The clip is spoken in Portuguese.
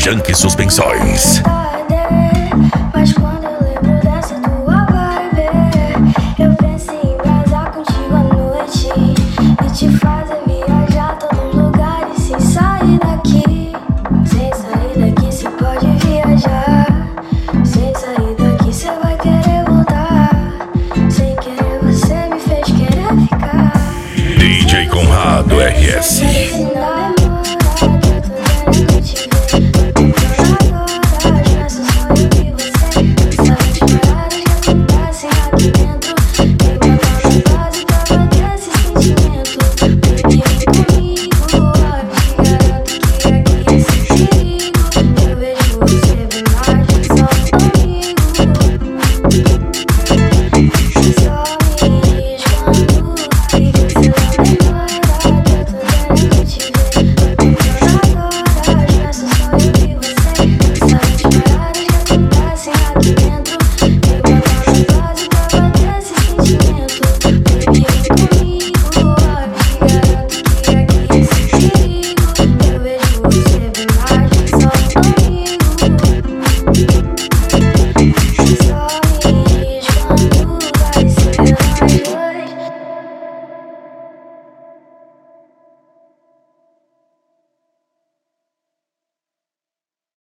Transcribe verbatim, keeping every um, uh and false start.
Jank Suspensões. Mas quando eu lembro dessa tua vibe, eu penso em casar contigo à noite e te fazer viajar todos os lugares sem sair daqui.